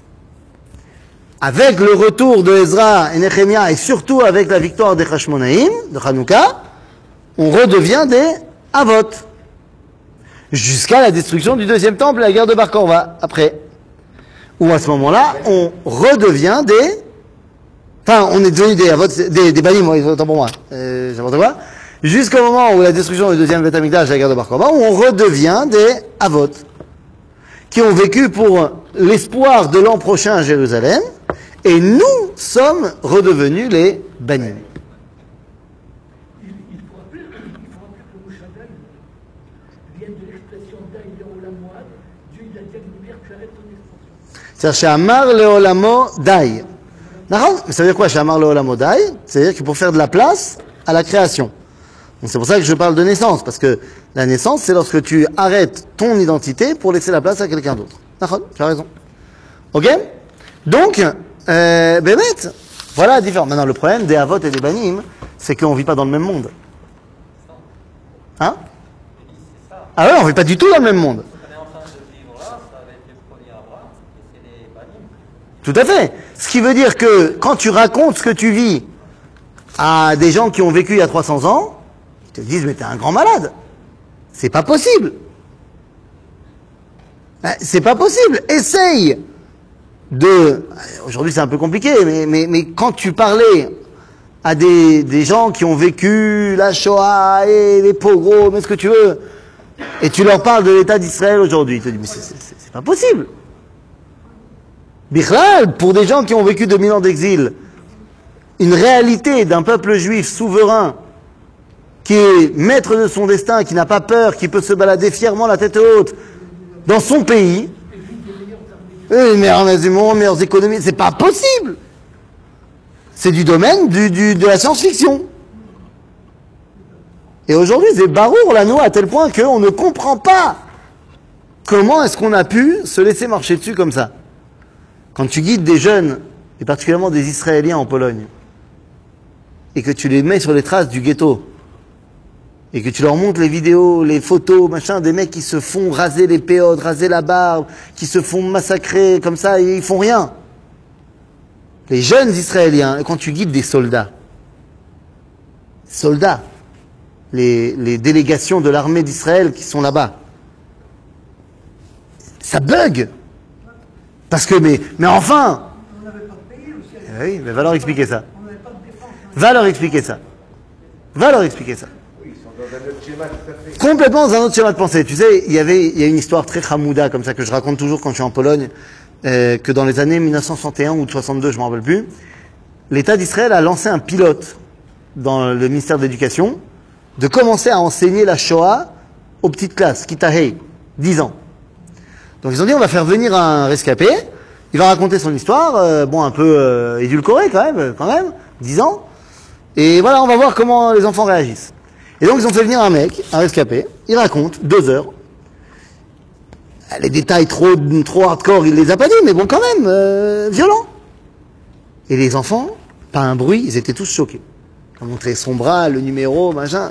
avec le retour de Ezra et Nehemia, et surtout avec la victoire des Hashmonaïm, de Hanouka, on redevient des Havot. Jusqu'à la destruction du deuxième temple et la guerre de Bar Korva, après. Où à ce moment-là, on redevient des... Enfin, on est devenu des Havot, des, des Banim, autant pour moi, euh, n'importe quoi. Jusqu'au moment où la destruction du deuxième Beth Amikdash et la guerre de Bar Korva, où on redevient des Havot, qui ont vécu pour l'espoir de l'an prochain à Jérusalem, et nous sommes redevenus les Banim. Il, il faut rappeler, il faut rappeler que le mot Shaddai vient de l'expression Dai Leolam Moad. Dieu il a dit à l'univers, tu arrêtes ton expansion. C'est-à-dire, chez Amar Leolamo Dai. D'accord? Mais ça veut dire quoi, chez Amar Leolamo Dai? C'est-à-dire qu'il faut faire de la place à la création. Donc c'est pour ça que je parle de naissance, parce que la naissance, c'est lorsque tu arrêtes ton identité pour laisser la place à quelqu'un d'autre. D'accord? Tu as raison. Ok? Donc, euh, Bémet, voilà la différence. Maintenant, le problème des Havot et des Banim, c'est qu'on ne vit pas dans le même monde. Hein? Ah ouais, on ne vit pas du tout dans le même monde. Ce qu'on est en train de vivre là, ça va être les premiers Abraham, et c'est les Banim. Tout à fait. Ce qui veut dire que quand tu racontes ce que tu vis à des gens qui ont vécu il y a trois cents ans, ils te disent, mais t'es un grand malade. C'est pas possible. Hein, C'est pas possible. Essaye de... Aujourd'hui, c'est un peu compliqué, mais, mais, mais quand tu parlais à des, des gens qui ont vécu la Shoah et les pogroms, mais ce que tu veux, et tu leur parles de l'État d'Israël aujourd'hui, ils te disent, mais c'est, c'est, c'est pas possible. Bichlal, pour des gens qui ont vécu deux mille ans d'exil, une réalité d'un peuple juif souverain, qui est maître de son destin, qui n'a pas peur, qui peut se balader fièrement la tête haute dans son pays, et les meilleurs du monde, les meilleures économies, c'est pas possible. C'est du domaine du, du, de la science-fiction. Et aujourd'hui, c'est barour la noix à tel point qu'on ne comprend pas comment est-ce qu'on a pu se laisser marcher dessus comme ça. Quand tu guides des jeunes, et particulièrement des Israéliens en Pologne, et que tu les mets sur les traces du ghetto, et que tu leur montres les vidéos, les photos, machin, des mecs qui se font raser les péodes, raser la barbe, qui se font massacrer comme ça, et ils font rien. Les jeunes Israéliens, quand tu guides des soldats, soldats, les, les délégations de l'armée d'Israël qui sont là-bas, ça bug. Parce que, mais, mais enfin, On n'avait pas de pays aussi. eh oui, mais va leur expliquer ça. On n'avait pas de défense. Va leur expliquer ça. Va leur expliquer ça. Oui, ils sont dans un autre schéma tout à fait. Complètement dans un autre schéma de pensée. Tu sais, il y avait, il y a une histoire très chamouda comme ça que je raconte toujours quand je suis en Pologne, euh, que dans les années mille neuf cent soixante et un ou soixante-deux, je m'en rappelle plus, l'État d'Israël a lancé un pilote dans le ministère de l'Éducation de commencer à enseigner la Shoah aux petites classes, Kitahei, dix ans. Donc ils ont dit, on va faire venir un rescapé, il va raconter son histoire, euh, bon, un peu euh, édulcorée quand même, quand même, dix ans, et voilà, on va voir comment les enfants réagissent. Et donc ils ont fait venir un mec, un rescapé, il raconte, deux heures, les détails trop, trop hardcore, il les a pas dit, mais bon, quand même, euh, violent. Et les enfants, pas un bruit, ils étaient tous choqués. Il a montré son bras, le numéro, machin.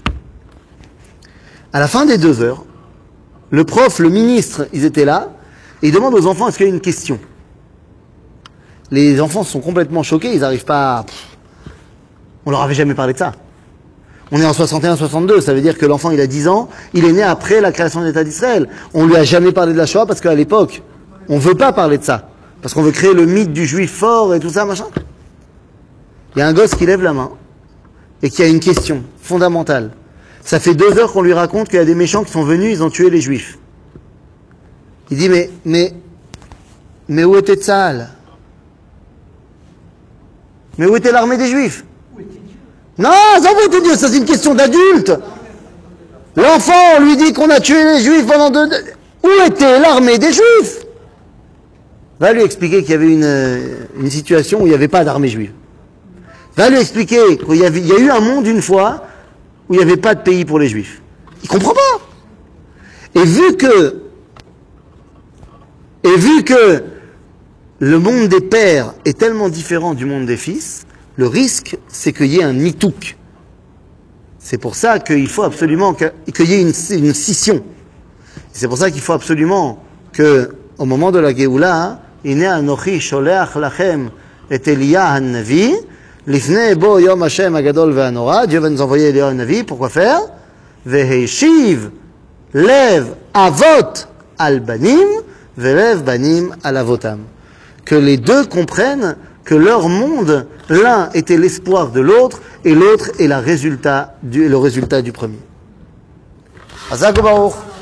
À la fin des deux heures, le prof, le ministre, ils étaient là, et ils demandent aux enfants, est-ce qu'il y a une question? Les enfants sont complètement choqués, ils n'arrivent pas à... Pff, on leur avait jamais parlé de ça. On est en soixante et un soixante-deux, ça veut dire que l'enfant, il a dix ans, il est né après la création de l'État d'Israël. On lui a jamais parlé de la Shoah parce qu'à l'époque, on veut pas parler de ça. Parce qu'on veut créer le mythe du juif fort et tout ça, machin. Il y a un gosse qui lève la main et qui a une question fondamentale. Ça fait deux heures qu'on lui raconte qu'il y a des méchants qui sont venus, ils ont tué les juifs. Il dit, mais, mais, mais où était Tzahal? Mais où était l'armée des juifs? Non, ça où était Dieu? Ça c'est une question d'adulte. L'enfant, on lui dit qu'on a tué les juifs pendant deux... Où était l'armée des juifs? Va lui expliquer qu'il y avait une, une situation où il n'y avait pas d'armée juive. Va lui expliquer qu'il y, avait, il y a eu un monde une fois où il n'y avait pas de pays pour les juifs. Il comprend pas. Et vu que, et vu que le monde des pères est tellement différent du monde des fils, le risque, c'est qu'il y ait un nitouk. C'est pour ça qu'il faut absolument qu'il y ait une, une scission. C'est pour ça qu'il faut absolument que, au moment de la Géoula, Ine anochi sholeach lachem et Elia han-Navi, Lifnei bo yom Hashem agadol ve'anora, Dieu va nous envoyer Elia han-Navi, pourquoi faire? Veheishiv lev avot al banim, velev banim al avotam. Que les deux comprennent que leur monde, l'un était l'espoir de l'autre, et l'autre est la résultat du, le résultat du premier. Hazak Baruch.